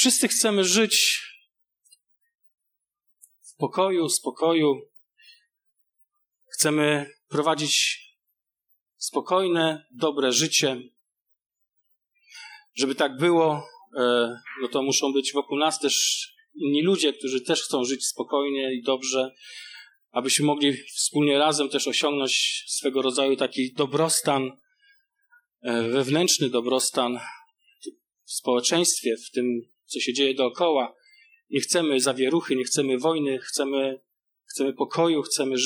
Wszyscy chcemy żyć w spokoju. Chcemy prowadzić spokojne, dobre życie. Żeby tak było, no to muszą być wokół nas też inni ludzie, którzy też chcą żyć spokojnie i dobrze, abyśmy mogli wspólnie razem też osiągnąć swego rodzaju taki dobrostan, wewnętrzny dobrostan w społeczeństwie, w tym, co się dzieje dookoła. Nie chcemy zawieruchy, nie chcemy wojny, chcemy pokoju, chcemy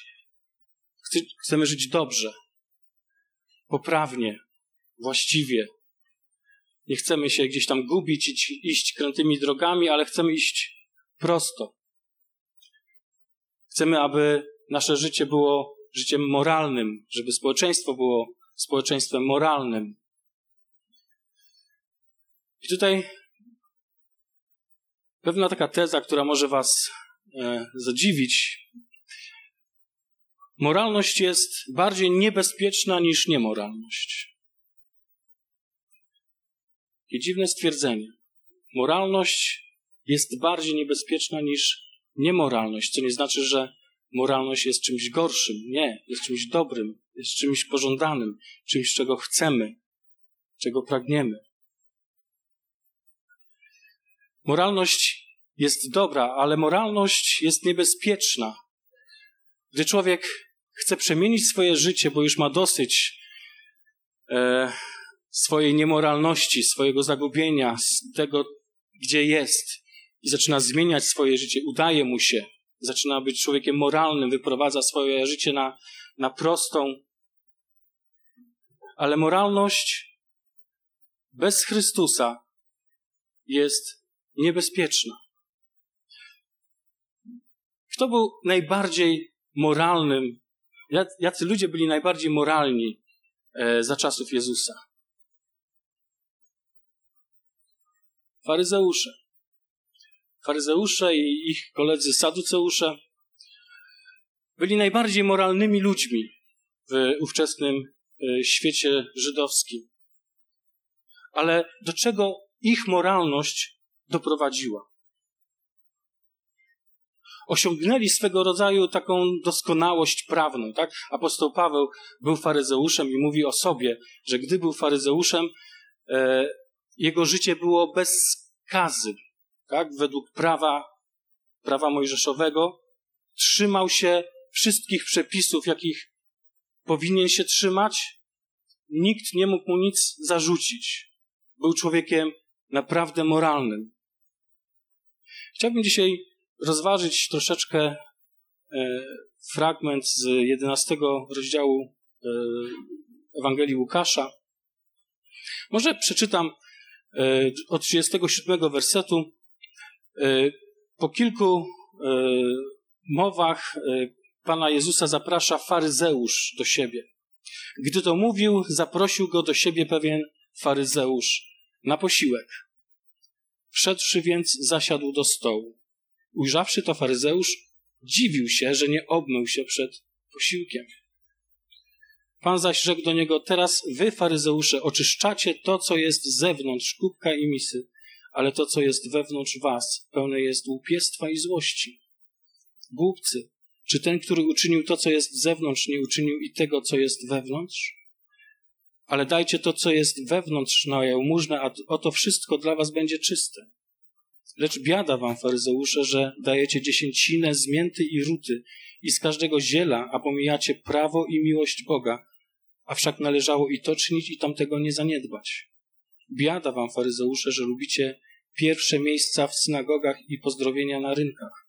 żyć dobrze, poprawnie, właściwie. Nie chcemy się gdzieś tam gubić, iść krętymi drogami, ale chcemy iść prosto. Chcemy, aby nasze życie było życiem moralnym, żeby społeczeństwo było społeczeństwem moralnym. I tutaj pewna taka teza, która może was zadziwić. Moralność jest bardziej niebezpieczna niż niemoralność. I dziwne stwierdzenie. Moralność jest bardziej niebezpieczna niż niemoralność, co nie znaczy, że moralność jest czymś gorszym. Nie, jest czymś dobrym, jest czymś pożądanym, czymś, czego chcemy, czego pragniemy. Moralność jest dobra, ale moralność jest niebezpieczna. Gdy człowiek chce przemienić swoje życie, bo już ma dosyć swojej niemoralności, swojego zagubienia, z tego, gdzie jest i zaczyna zmieniać swoje życie, udaje mu się, zaczyna być człowiekiem moralnym, wyprowadza swoje życie na prostą. Ale moralność bez Chrystusa jest niebezpieczna. Kto był najbardziej moralnym? Jacy ludzie byli najbardziej moralni za czasów Jezusa? Faryzeusze i ich koledzy saduceusze byli najbardziej moralnymi ludźmi w ówczesnym świecie żydowskim. Ale do czego ich moralność doprowadziła? Osiągnęli swego rodzaju taką doskonałość prawną, tak? Apostoł Paweł był faryzeuszem i mówi o sobie, że gdy był faryzeuszem, jego życie było bez skazy, tak? Według prawa mojżeszowego trzymał się wszystkich przepisów, jakich powinien się trzymać. Nikt nie mógł mu nic zarzucić. Był człowiekiem naprawdę moralnym. Chciałbym dzisiaj rozważyć troszeczkę fragment z 11 rozdziału Ewangelii Łukasza. Może przeczytam od 37 wersetu. Po kilku mowach Pana Jezusa zaprasza faryzeusz do siebie. Gdy to mówił, zaprosił go do siebie pewien faryzeusz na posiłek. Wszedłszy więc, zasiadł do stołu. Ujrzawszy to faryzeusz, dziwił się, że nie obmył się przed posiłkiem. Pan zaś rzekł do niego: teraz wy, faryzeusze, oczyszczacie to, co jest z zewnątrz kubka i misy, ale to, co jest wewnątrz was, pełne jest łupiestwa i złości. Głupcy, czy ten, który uczynił to, co jest z zewnątrz, nie uczynił i tego, co jest wewnątrz? Ale dajcie to, co jest wewnątrz na jałmużnę, a oto wszystko dla was będzie czyste. Lecz biada wam, faryzeusze, że dajecie dziesięcinę z mięty i ruty i z każdego ziela, a pomijacie prawo i miłość Boga, a wszak należało i to czynić, i tamtego nie zaniedbać. Biada wam, faryzeusze, że lubicie pierwsze miejsca w synagogach i pozdrowienia na rynkach.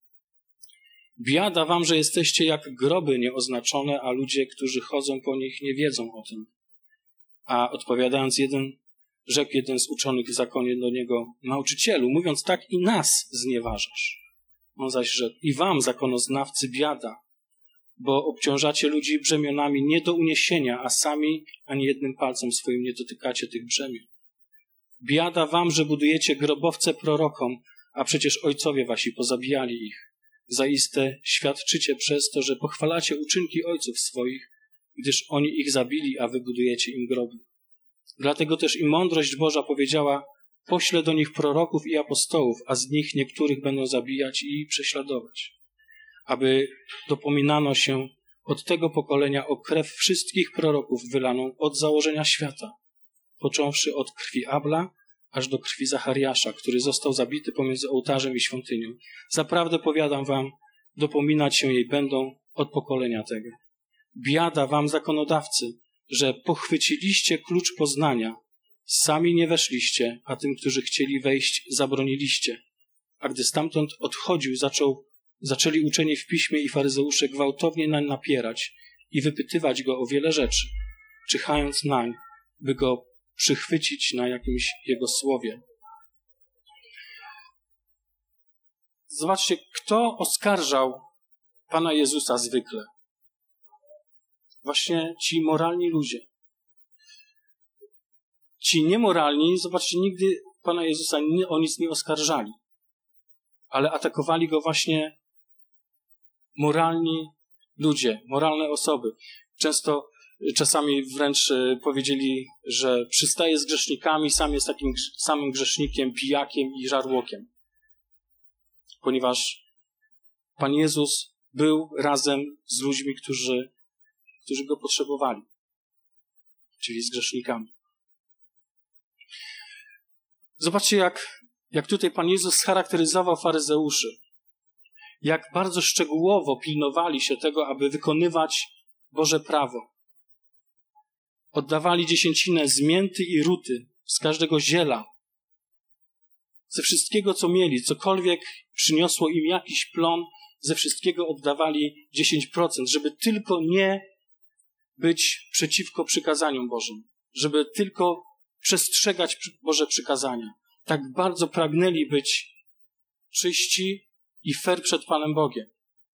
Biada wam, że jesteście jak groby nieoznaczone, a ludzie, którzy chodzą po nich, nie wiedzą o tym. A odpowiadając rzekł jeden z uczonych w zakonie do niego: nauczycielu, mówiąc tak i nas znieważasz. On zaś rzekł: i wam, zakonoznawcy, biada, bo obciążacie ludzi brzemionami nie do uniesienia, a sami ani jednym palcem swoim nie dotykacie tych brzemion. Biada wam, że budujecie grobowce prorokom, a przecież ojcowie wasi pozabijali ich. Zaiste świadczycie przez to, że pochwalacie uczynki ojców swoich, gdyż oni ich zabili, a wy budujecie im groby. Dlatego też i mądrość Boża powiedziała: pośle do nich proroków i apostołów, a z nich niektórych będą zabijać i prześladować, aby dopominano się od tego pokolenia o krew wszystkich proroków wylaną od założenia świata, począwszy od krwi Abla, aż do krwi Zachariasza, który został zabity pomiędzy ołtarzem i świątynią. Zaprawdę powiadam wam, dopominać się jej będą od pokolenia tego. Biada wam, zakonodawcy, że pochwyciliście klucz poznania, sami nie weszliście, a tym, którzy chcieli wejść, zabroniliście. A gdy stamtąd odchodził, zaczęli uczeni w piśmie i faryzeusze gwałtownie nań napierać i wypytywać go o wiele rzeczy, czyhając nań, by go przychwycić na jakimś jego słowie. Zobaczcie, kto oskarżał Pana Jezusa zwykle? Właśnie ci moralni ludzie. Ci niemoralni, zobaczcie, nigdy Pana Jezusa o nic nie oskarżali, ale atakowali go właśnie moralni ludzie, moralne osoby. Czasami wręcz powiedzieli, że przystaje z grzesznikami, sam jest takim samym grzesznikiem, pijakiem i żarłokiem. Ponieważ Pan Jezus był razem z ludźmi, którzy go potrzebowali, czyli z grzesznikami. Zobaczcie, jak tutaj Pan Jezus scharakteryzował faryzeuszy. Jak bardzo szczegółowo pilnowali się tego, aby wykonywać Boże prawo. Oddawali dziesięcinę z mięty i ruty, z każdego ziela, ze wszystkiego, co mieli, cokolwiek przyniosło im jakiś plon, ze wszystkiego oddawali 10%, żeby tylko nie być przeciwko przykazaniom Bożym, żeby tylko przestrzegać Boże przykazania. Tak bardzo pragnęli być czyści i fair przed Panem Bogiem.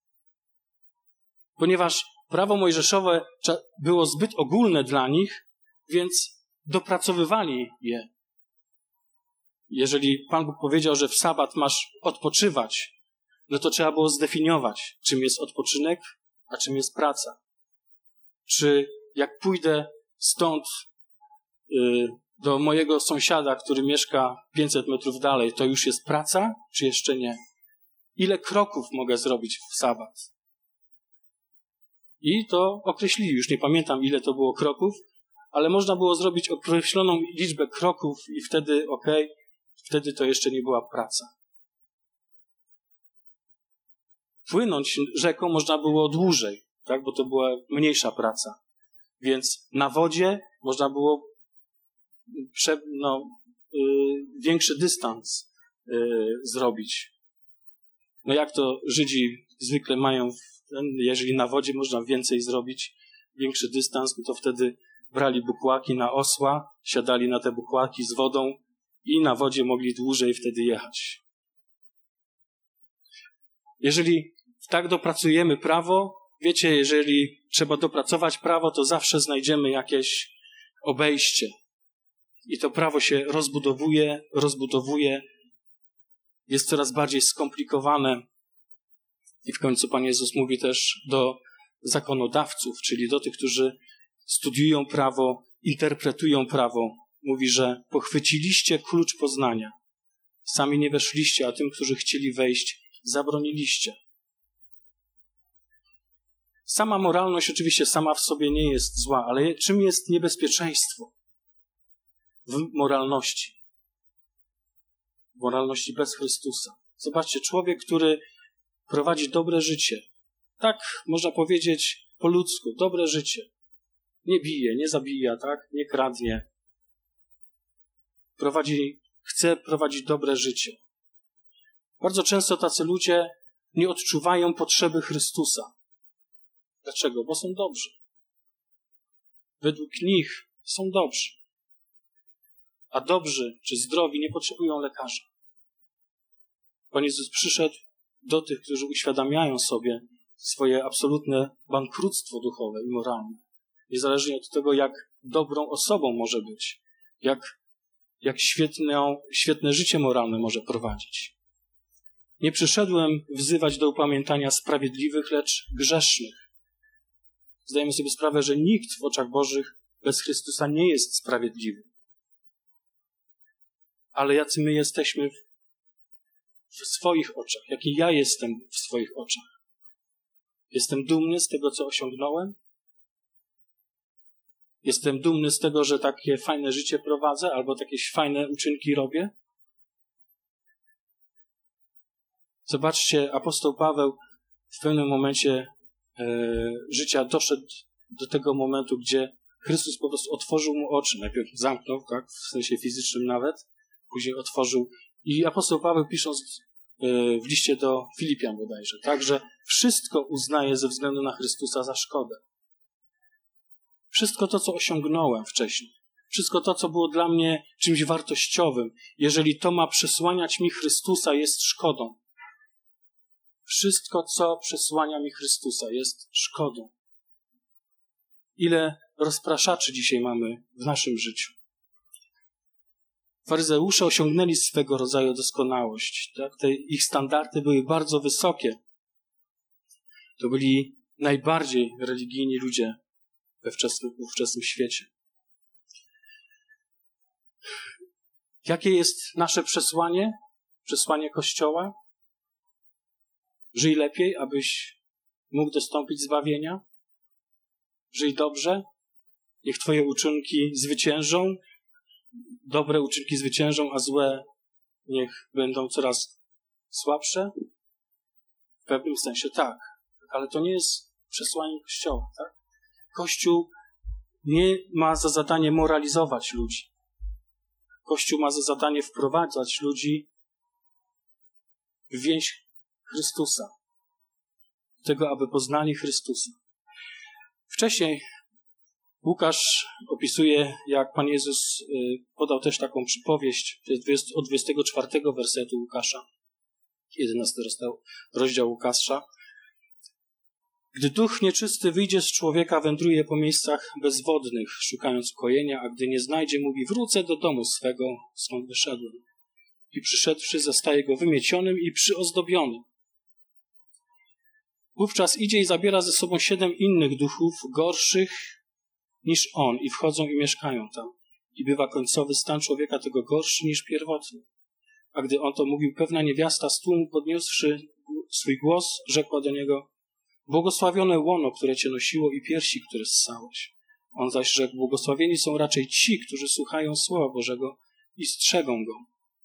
Ponieważ prawo mojżeszowe było zbyt ogólne dla nich, więc dopracowywali je. Jeżeli Pan Bóg powiedział, że w sabat masz odpoczywać, no to trzeba było zdefiniować, czym jest odpoczynek, a czym jest praca. Czy jak pójdę stąd do mojego sąsiada, który mieszka 500 metrów dalej, to już jest praca, czy jeszcze nie? Ile kroków mogę zrobić w sabat? I to określili. Już nie pamiętam, ile to było kroków, ale można było zrobić określoną liczbę kroków i wtedy wtedy to jeszcze nie była praca. Płynąć rzeką można było dłużej, tak? Bo to była mniejsza praca. Więc na wodzie można było większy dystans zrobić. No jak to Żydzi zwykle mają, jeżeli na wodzie można więcej zrobić, większy dystans, no to wtedy brali bukłaki na osła, siadali na te bukłaki z wodą i na wodzie mogli dłużej wtedy jechać. Jeżeli tak dopracujemy prawo, wiecie, jeżeli trzeba dopracować prawo, to zawsze znajdziemy jakieś obejście. I to prawo się rozbudowuje, jest coraz bardziej skomplikowane. I w końcu Pan Jezus mówi też do zakonodawców, czyli do tych, którzy studiują prawo, interpretują prawo. Mówi, że pochwyciliście klucz poznania. Sami nie weszliście, a tym, którzy chcieli wejść, zabroniliście. Sama moralność oczywiście sama w sobie nie jest zła, ale czym jest niebezpieczeństwo w moralności? W moralności bez Chrystusa. Zobaczcie, człowiek, który prowadzi dobre życie, tak można powiedzieć po ludzku, dobre życie. Nie bije, nie zabija, tak? Nie kradnie. Chce prowadzić dobre życie. Bardzo często tacy ludzie nie odczuwają potrzeby Chrystusa. Dlaczego? Bo są dobrzy. Według nich są dobrzy. A dobrzy czy zdrowi nie potrzebują lekarza. Pan Jezus przyszedł do tych, którzy uświadamiają sobie swoje absolutne bankructwo duchowe i moralne. Niezależnie od tego, jak dobrą osobą może być, jak świetne życie moralne może prowadzić. Nie przyszedłem wzywać do upamiętania sprawiedliwych, lecz grzesznych. Zdajemy sobie sprawę, że nikt w oczach Bożych bez Chrystusa nie jest sprawiedliwy. ale jacy my jesteśmy w swoich oczach, jaki ja jestem w swoich oczach. Jestem dumny z tego, co osiągnąłem. Jestem dumny z tego, że takie fajne życie prowadzę albo takie fajne uczynki robię. Zobaczcie, apostoł Paweł w pewnym momencie życia doszedł do tego momentu, gdzie Chrystus po prostu otworzył mu oczy. Najpierw zamknął, tak, w sensie fizycznym nawet, później otworzył. I apostoł Paweł, pisząc w liście do Filipian bodajże, tak, że wszystko uznaje ze względu na Chrystusa za szkodę. Wszystko to, co osiągnąłem wcześniej, wszystko to, co było dla mnie czymś wartościowym, jeżeli to ma przesłaniać mi Chrystusa, jest szkodą. Wszystko, co przesłania mi Chrystusa, jest szkodą. Ile rozpraszaczy dzisiaj mamy w naszym życiu. Faryzeusze osiągnęli swego rodzaju doskonałość. Tak? Te ich standardy były bardzo wysokie. To byli najbardziej religijni ludzie we ówczesnym świecie. Jakie jest nasze przesłanie? Przesłanie Kościoła? Żyj lepiej, abyś mógł dostąpić zbawienia. Żyj dobrze. Niech twoje uczynki zwyciężą. Dobre uczynki zwyciężą, a złe niech będą coraz słabsze. W pewnym sensie tak. Ale to nie jest przesłanie Kościoła. Tak? Kościół nie ma za zadanie moralizować ludzi. Kościół ma za zadanie wprowadzać ludzi w więź Chrystusa. Do tego, aby poznali Chrystusa. Wcześniej Łukasz opisuje, jak Pan Jezus podał też taką przypowieść, to jest od 24 wersetu Łukasza, 11 rozdział Łukasza. Gdy duch nieczysty wyjdzie z człowieka, wędruje po miejscach bezwodnych, szukając ukojenia, a gdy nie znajdzie, mówi: wrócę do domu swego, skąd wyszedłem. I przyszedłszy, zastaje go wymiecionym i przyozdobionym. Wówczas idzie i zabiera ze sobą 7 innych duchów, gorszych niż on, i wchodzą i mieszkają tam. I bywa końcowy stan człowieka tego gorszy niż pierwotny. A gdy on to mówił, pewna niewiasta z tłumu, podniósłszy swój głos, rzekła do niego: błogosławione łono, które cię nosiło, i piersi, które ssałeś. On zaś rzekł: błogosławieni są raczej ci, którzy słuchają Słowa Bożego i strzegą go.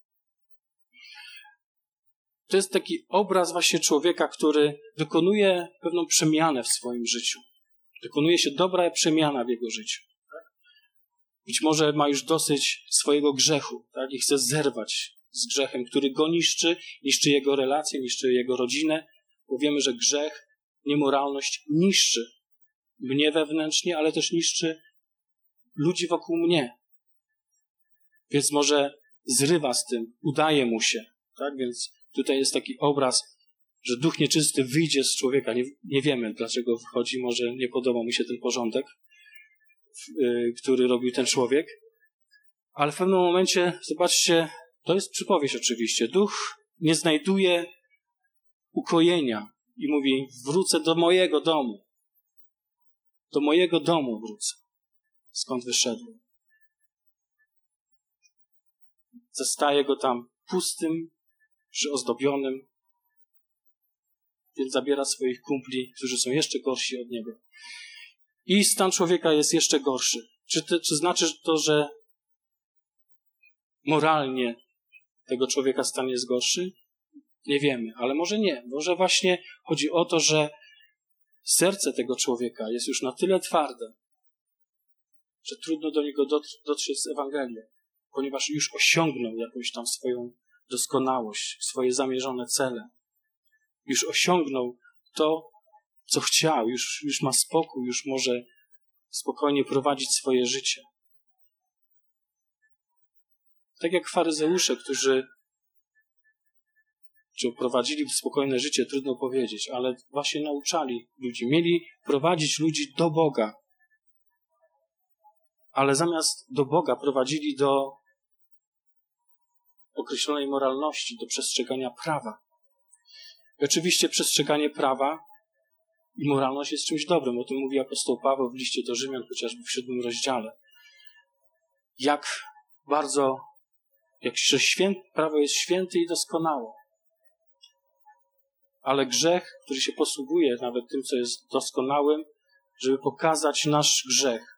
To jest taki obraz właśnie człowieka, który dokonuje pewną przemianę w swoim życiu. Dokonuje się dobra przemiana w jego życiu. Tak? Być może ma już dosyć swojego grzechu, tak? I chce zerwać z grzechem, który go niszczy jego relacje, niszczy jego rodzinę, bo wiemy, że grzech, niemoralność niszczy mnie wewnętrznie, ale też niszczy ludzi wokół mnie. Więc może zrywa z tym, udaje mu się. Tak? Więc tutaj jest taki obraz, że duch nieczysty wyjdzie z człowieka. Nie wiemy, dlaczego wychodzi. Może nie podobał mu się ten porządek, który robił ten człowiek. Ale w pewnym momencie, zobaczcie, to jest przypowieść oczywiście. Duch nie znajduje ukojenia i mówi: wrócę do mojego domu. Do mojego domu wrócę, skąd wyszedłem. Zastaje go tam pustym, przyozdobionym, więc zabiera swoich kumpli, którzy są jeszcze gorsi od niego. I stan człowieka jest jeszcze gorszy. Czy znaczy to, że moralnie tego człowieka stan jest gorszy? Nie wiemy, ale może nie. Może właśnie chodzi o to, że serce tego człowieka jest już na tyle twarde, że trudno do niego dotrzeć z Ewangelią, ponieważ już osiągnął jakąś tam swoją doskonałość, swoje zamierzone cele. Już osiągnął to, co chciał, już ma spokój, już może spokojnie prowadzić swoje życie. Tak jak faryzeusze, czy prowadzili spokojne życie, trudno powiedzieć, ale właśnie nauczali ludzi, mieli prowadzić ludzi do Boga. Ale zamiast do Boga prowadzili do określonej moralności, do przestrzegania prawa. I oczywiście przestrzeganie prawa i moralność jest czymś dobrym. O tym mówi apostoł Paweł w liście do Rzymian, chociażby w 7 rozdziale. Jak bardzo prawo jest święte i doskonałe. Ale grzech, który się posługuje nawet tym, co jest doskonałym, żeby pokazać nasz grzech,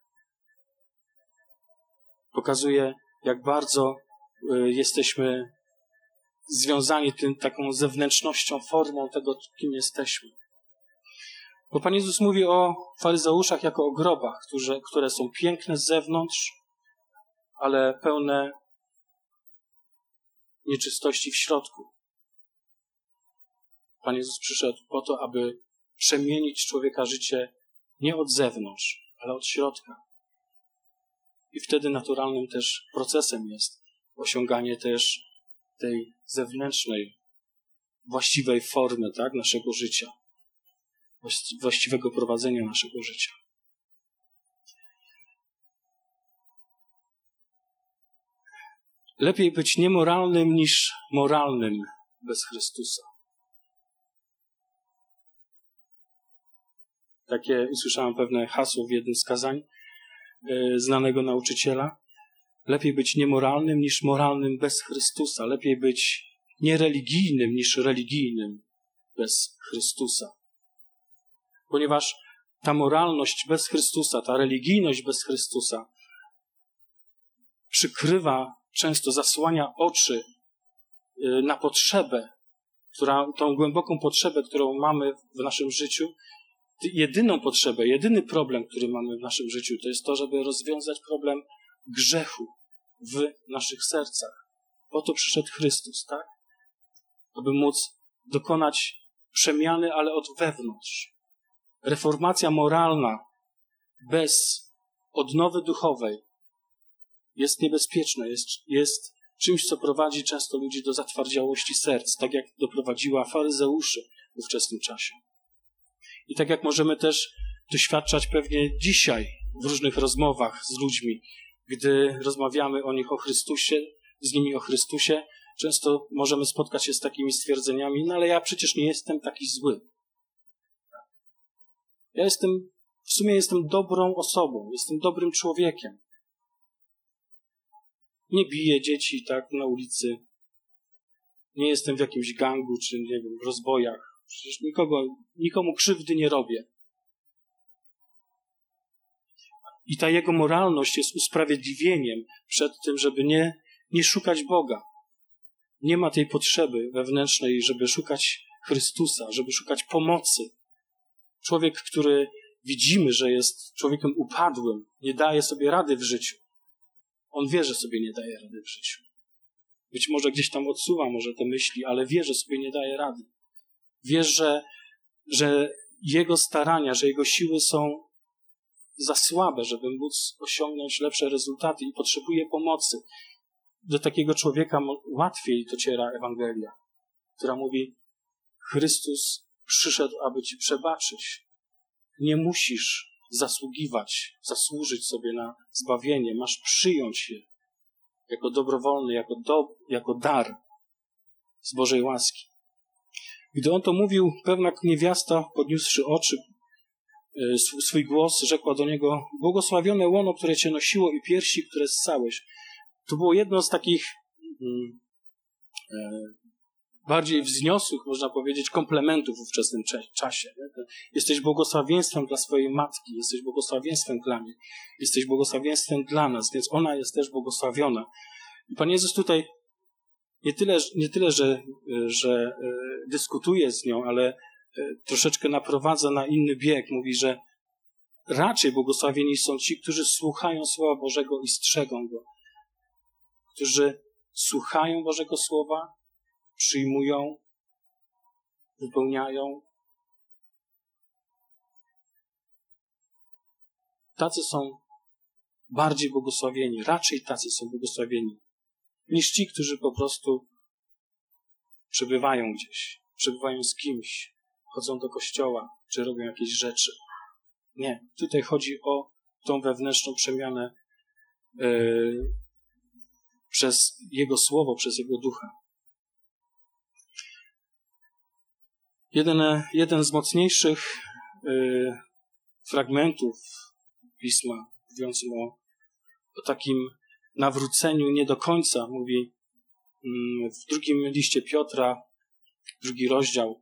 pokazuje, jak bardzo jesteśmy związani taką zewnętrznością, formą tego, kim jesteśmy. Bo Pan Jezus mówi o faryzeuszach jako o grobach, które są piękne z zewnątrz, ale pełne nieczystości w środku. Pan Jezus przyszedł po to, aby przemienić człowieka życie nie od zewnątrz, ale od środka. I wtedy naturalnym też procesem jest osiąganie też tej zewnętrznej, właściwej formy, tak, naszego życia, właściwego prowadzenia naszego życia. Lepiej być niemoralnym niż moralnym bez Chrystusa. Takie usłyszałem pewne hasło w jednym z kazań znanego nauczyciela. Lepiej być niemoralnym niż moralnym bez Chrystusa. Lepiej być niereligijnym niż religijnym bez Chrystusa. Ponieważ ta moralność bez Chrystusa, ta religijność bez Chrystusa przykrywa, często zasłania oczy na potrzebę, tą głęboką potrzebę, którą mamy w naszym życiu. Jedyną potrzebę, jedyny problem, który mamy w naszym życiu, to jest to, żeby rozwiązać problem grzechu w naszych sercach. Po to przyszedł Chrystus, tak? Aby móc dokonać przemiany, ale od wewnątrz. Reformacja moralna bez odnowy duchowej jest niebezpieczna, jest czymś, co prowadzi często ludzi do zatwardziałości serc, tak jak doprowadziła faryzeuszy w ówczesnym czasie. I tak jak możemy też doświadczać pewnie dzisiaj w różnych rozmowach z ludźmi, gdy rozmawiamy o nich o Chrystusie, z nimi o Chrystusie, często możemy spotkać się z takimi stwierdzeniami, no ale ja przecież nie jestem taki zły. W sumie jestem dobrą osobą, jestem dobrym człowiekiem. Nie biję dzieci tak na ulicy, nie jestem w jakimś gangu, czy nie wiem, w rozbojach. Przecież nikomu krzywdy nie robię. I ta jego moralność jest usprawiedliwieniem przed tym, żeby nie szukać Boga. Nie ma tej potrzeby wewnętrznej, żeby szukać Chrystusa, żeby szukać pomocy. Człowiek, który widzimy, że jest człowiekiem upadłym, nie daje sobie rady w życiu. On wie, że sobie nie daje rady w życiu. Być może gdzieś tam odsuwa może te myśli, ale wie, że sobie nie daje rady. Wie, że jego starania, że jego siły są za słabe, żeby móc osiągnąć lepsze rezultaty i potrzebuje pomocy. Do takiego człowieka łatwiej dociera Ewangelia, która mówi: Chrystus przyszedł, aby ci przebaczyć. Nie musisz zasłużyć sobie na zbawienie. Masz przyjąć je jako dobrowolny, jako dar z Bożej łaski. Gdy on to mówił, pewna niewiasta, podniósłszy oczy, swój głos, rzekła do niego: błogosławione łono, które cię nosiło, i piersi, które ssałeś. To było jedno z takich bardziej wzniosłych, można powiedzieć, komplementów w ówczesnym czasie. Jesteś błogosławieństwem dla swojej matki, jesteś błogosławieństwem dla mnie, jesteś błogosławieństwem dla nas, więc ona jest też błogosławiona. I Pan Jezus tutaj nie tyle, że dyskutuje z nią, ale troszeczkę naprowadza na inny bieg. Mówi, że raczej błogosławieni są ci, którzy słuchają Słowa Bożego i strzegą Go. Którzy słuchają Bożego Słowa, przyjmują, wypełniają. Tacy są bardziej błogosławieni, raczej tacy są błogosławieni, niż ci, którzy po prostu przebywają gdzieś, przebywają z kimś, chodzą do kościoła, czy robią jakieś rzeczy. Nie, tutaj chodzi o tą wewnętrzną przemianę przez Jego Słowo, przez Jego Ducha. Jeden z mocniejszych fragmentów Pisma, mówiącym o takim nawróceniu nie do końca, mówi w drugim liście Piotra, 2 rozdział,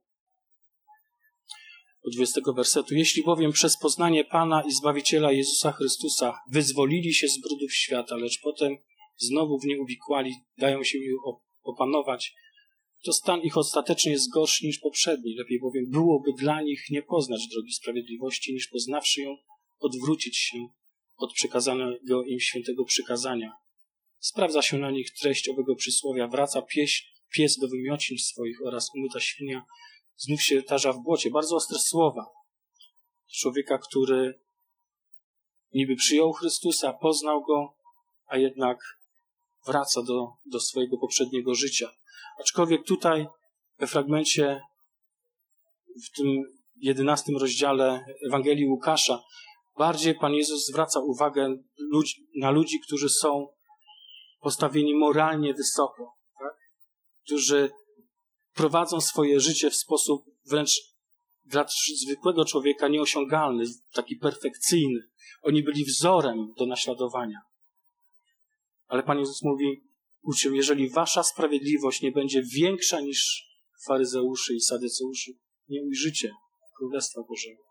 od 20 wersetu. Jeśli bowiem przez poznanie Pana i Zbawiciela Jezusa Chrystusa wyzwolili się z brudów świata, lecz potem znowu w nie uwikłali, dają się im opanować, to stan ich ostatecznie jest gorszy niż poprzedni. Lepiej bowiem byłoby dla nich nie poznać drogi sprawiedliwości, niż poznawszy ją, odwrócić się od przekazanego im świętego przykazania. Sprawdza się na nich treść owego przysłowia. Wraca pies do wymiocin swoich oraz umyta świnia znów się tarza w błocie. Bardzo ostre słowa. Człowieka, który niby przyjął Chrystusa, poznał Go, a jednak wraca do swojego poprzedniego życia. Aczkolwiek tutaj we fragmencie, w tym 11 rozdziale Ewangelii Łukasza, bardziej Pan Jezus zwraca uwagę na ludzi, którzy są postawieni moralnie wysoko, tak? Którzy prowadzą swoje życie w sposób wręcz dla zwykłego człowieka nieosiągalny, taki perfekcyjny. Oni byli wzorem do naśladowania. Ale Pan Jezus mówi uczniom, jeżeli wasza sprawiedliwość nie będzie większa niż faryzeuszy i sadyceuszy, nie ujrzycie Królestwa Bożego.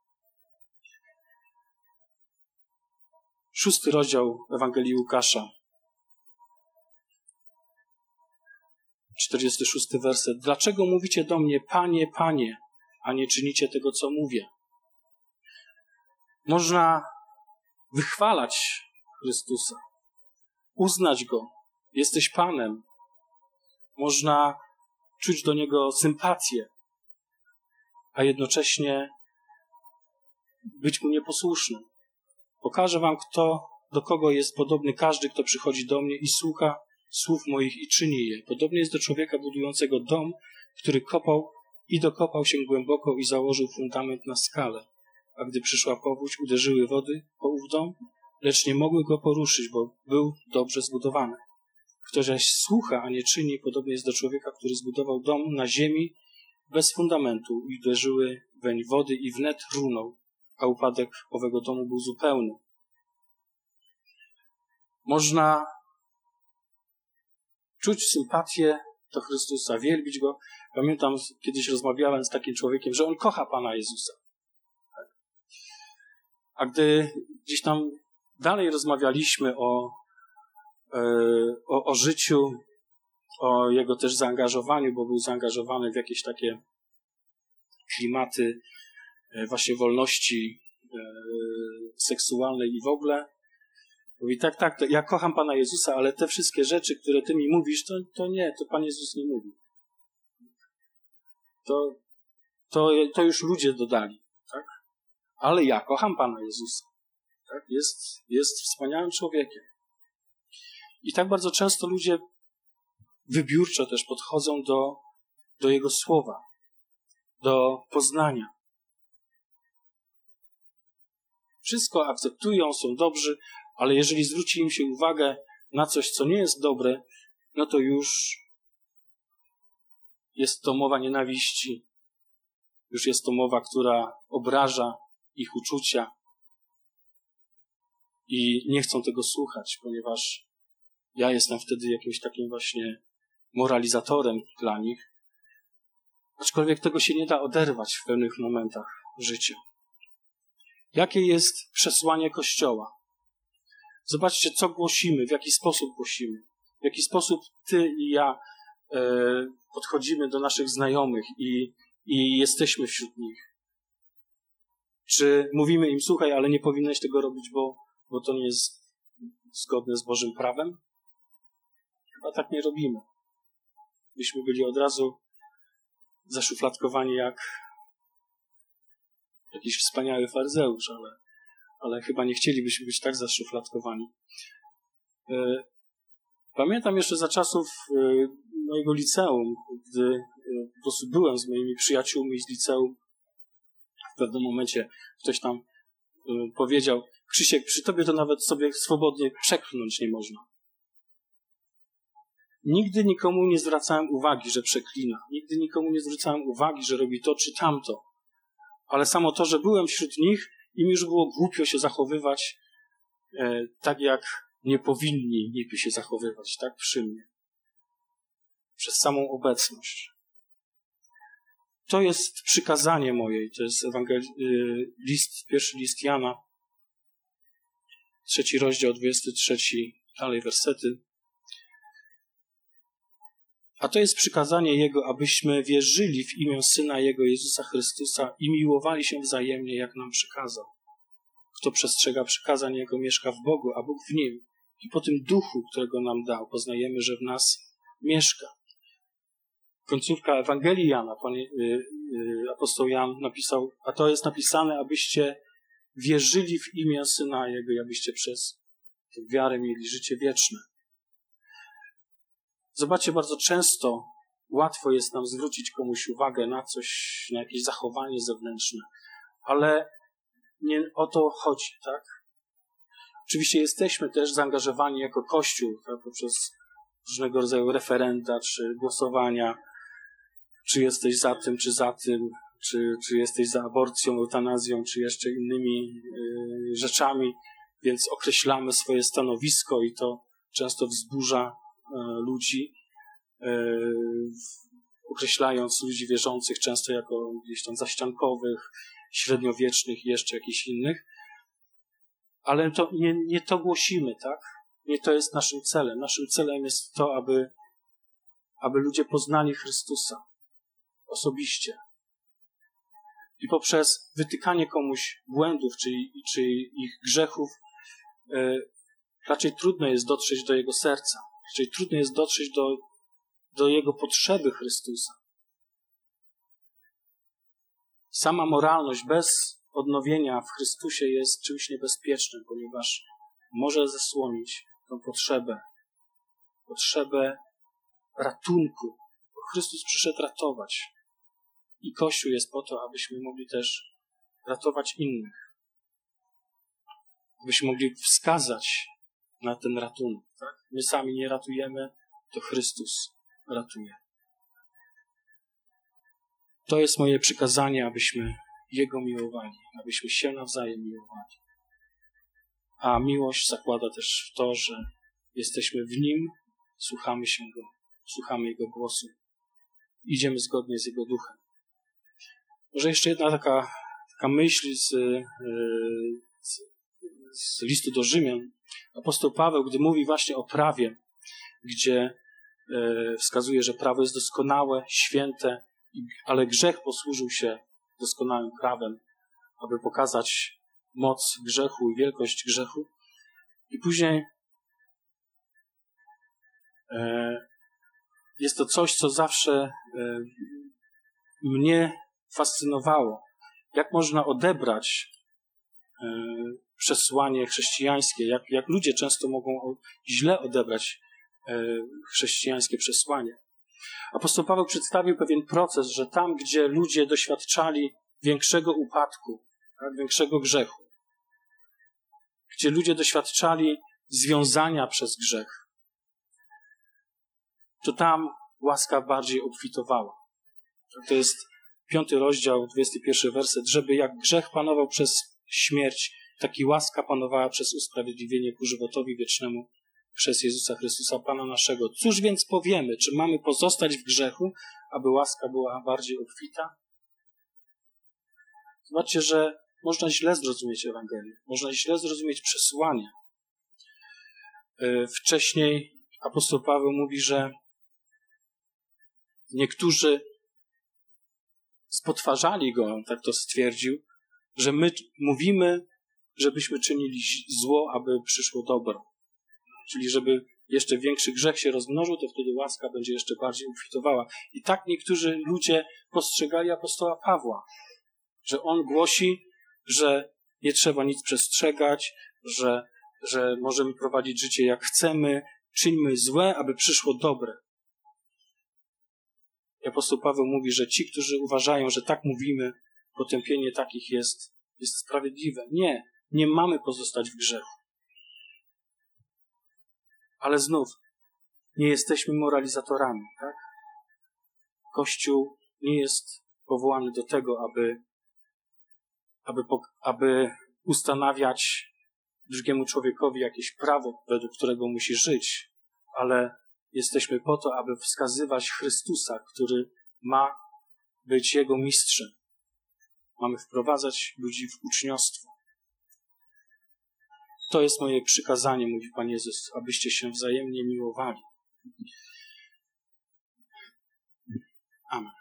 6 rozdział Ewangelii Łukasza, 46 werset. Dlaczego mówicie do mnie, Panie, Panie, a nie czynicie tego, co mówię? Można wychwalać Chrystusa, uznać Go. Jesteś Panem. Można czuć do Niego sympatię, a jednocześnie być Mu nieposłusznym. Pokażę wam, do kogo jest podobny każdy, kto przychodzi do mnie i słucha słów moich i czyni je. Podobnie jest do człowieka budującego dom, który dokopał się głęboko i założył fundament na skale. A gdy przyszła powódź, uderzyły wody po ów dom, lecz nie mogły go poruszyć, bo był dobrze zbudowany. Kto zaś słucha, a nie czyni, podobnie jest do człowieka, który zbudował dom na ziemi bez fundamentu i uderzyły weń wody i wnet runął, a upadek owego domu był zupełny. Można czuć sympatię do Chrystusa, wielbić Go. Pamiętam, kiedyś rozmawiałem z takim człowiekiem, że on kocha Pana Jezusa. A gdy gdzieś tam dalej rozmawialiśmy o życiu, o jego też zaangażowaniu, bo był zaangażowany w jakieś takie klimaty właśnie wolności seksualnej i w ogóle. Mówi, tak, to ja kocham Pana Jezusa, ale te wszystkie rzeczy, które Ty mi mówisz, to nie, to Pan Jezus nie mówi. To już ludzie dodali, tak? Ale ja kocham Pana Jezusa. Tak? Jest wspaniałym człowiekiem. I tak bardzo często ludzie wybiórczo też podchodzą do Jego słowa, do poznania. Wszystko akceptują, są dobrzy, ale jeżeli zwróci im się uwagę na coś, co nie jest dobre, no to już jest to mowa nienawiści. Już jest to mowa, która obraża ich uczucia i nie chcą tego słuchać, ponieważ ja jestem wtedy jakimś takim właśnie moralizatorem dla nich. Aczkolwiek tego się nie da oderwać w pewnych momentach życia. Jakie jest przesłanie Kościoła? Zobaczcie, co głosimy, w jaki sposób głosimy, w jaki sposób ty i ja podchodzimy do naszych znajomych i jesteśmy wśród nich. Czy mówimy im, słuchaj, ale nie powinieneś tego robić, bo to nie jest zgodne z Bożym prawem? Chyba tak nie robimy. Byśmy byli od razu zaszufladkowani jak jakiś wspaniały faryzeusz, ale chyba nie chcielibyśmy być tak zaszufladkowani. Pamiętam jeszcze za czasów mojego liceum, gdy po prostu byłem z moimi przyjaciółmi z liceum. W pewnym momencie ktoś tam powiedział, Krzysiek, przy tobie to nawet sobie swobodnie przeklnąć nie można. Nigdy nikomu nie zwracałem uwagi, że przeklina. Nigdy nikomu nie zwracałem uwagi, że robi to czy tamto. Ale samo to, że byłem wśród nich, im już było głupio się zachowywać tak, jak nie powinni niby się zachowywać, tak przy mnie. przez samą obecność. To jest przykazanie moje, to jest pierwszy list Jana, 3 rozdział, 23, dalej wersety. A to jest przykazanie Jego, abyśmy wierzyli w imię Syna Jego, Jezusa Chrystusa i miłowali się wzajemnie, jak nam przykazał. Kto przestrzega przykazań Jego, mieszka w Bogu, a Bóg w Nim. I po tym duchu, którego nam dał, poznajemy, że w nas mieszka. Końcówka Ewangelii Jana, apostoł Jan napisał, a to jest napisane, abyście wierzyli w imię Syna Jego i abyście przez tę wiarę mieli życie wieczne. Zobaczcie, bardzo często łatwo jest nam zwrócić komuś uwagę na coś, na jakieś zachowanie zewnętrzne, ale nie o to chodzi, tak? Oczywiście jesteśmy też zaangażowani jako Kościół, tak? Poprzez różnego rodzaju referenda, czy głosowania, czy jesteś za tym, czy za tym, czy jesteś za aborcją, eutanazją, czy jeszcze innymi rzeczami, więc określamy swoje stanowisko i to często wzburza ludzi, określając ludzi wierzących często jako gdzieś tam zaściankowych, średniowiecznych i jeszcze jakichś innych. Ale to nie to głosimy, tak? Nie to jest naszym celem. Naszym celem jest to, aby ludzie poznali Chrystusa osobiście. I poprzez wytykanie komuś błędów czy ich grzechów raczej trudno jest dotrzeć do jego serca. Raczej trudno jest dotrzeć do jego potrzeby Chrystusa. Sama moralność bez odnowienia w Chrystusie jest czymś niebezpiecznym, ponieważ może zasłonić tę potrzebę ratunku, bo Chrystus przyszedł ratować. I Kościół jest po to, abyśmy mogli też ratować innych. Abyśmy mogli wskazać na ten ratunek. Tak? My sami nie ratujemy, to Chrystus ratuje. To jest moje przykazanie, abyśmy Jego miłowali, abyśmy się nawzajem miłowali. A miłość zakłada też w to, że jesteśmy w Nim, słuchamy się Go, słuchamy Jego głosu, idziemy zgodnie z Jego duchem. Może jeszcze jedna taka myśl z listu do Rzymian. Apostoł Paweł, gdy mówi właśnie o prawie, gdzie wskazuje, że prawo jest doskonałe, święte, ale grzech posłużył się doskonałym prawem, aby pokazać moc grzechu i wielkość grzechu. I później jest to coś, co zawsze mnie fascynowało. Jak można odebrać przesłanie chrześcijańskie, jak ludzie często mogą źle odebrać chrześcijańskie przesłanie. Apostoł Paweł przedstawił pewien proces, że tam, gdzie ludzie doświadczali większego upadku, tak, większego grzechu, gdzie ludzie doświadczali związania przez grzech, to tam łaska bardziej obfitowała. To jest 5 rozdział, 21 werset, żeby jak grzech panował przez śmierć, tak i łaska panowała przez usprawiedliwienie ku żywotowi wiecznemu przez Jezusa Chrystusa, Pana naszego. Cóż więc powiemy? Czy mamy pozostać w grzechu, aby łaska była bardziej obfita? Zobaczcie, że można źle zrozumieć Ewangelię. Można źle zrozumieć przesłanie. Wcześniej apostoł Paweł mówi, że niektórzy spotwarzali go, on tak to stwierdził, że my mówimy, żebyśmy czynili zło, aby przyszło dobro. Czyli żeby jeszcze większy grzech się rozmnożył, to wtedy łaska będzie jeszcze bardziej obfitowała. I tak niektórzy ludzie postrzegali apostoła Pawła, że on głosi, że nie trzeba nic przestrzegać, że możemy prowadzić życie jak chcemy, czyńmy złe, aby przyszło dobre. I apostoł Paweł mówi, że ci, którzy uważają, że tak mówimy, potępienie takich jest sprawiedliwe. Nie mamy pozostać w grzechu. Ale znów, nie jesteśmy moralizatorami, tak? Kościół nie jest powołany do tego, aby ustanawiać drugiemu człowiekowi jakieś prawo, według którego musi żyć, ale Jesteśmy po to, aby wskazywać Chrystusa, który ma być Jego mistrzem. Mamy wprowadzać ludzi w uczniostwo. To jest moje przykazanie, mówi Pan Jezus, abyście się wzajemnie miłowali. Amen.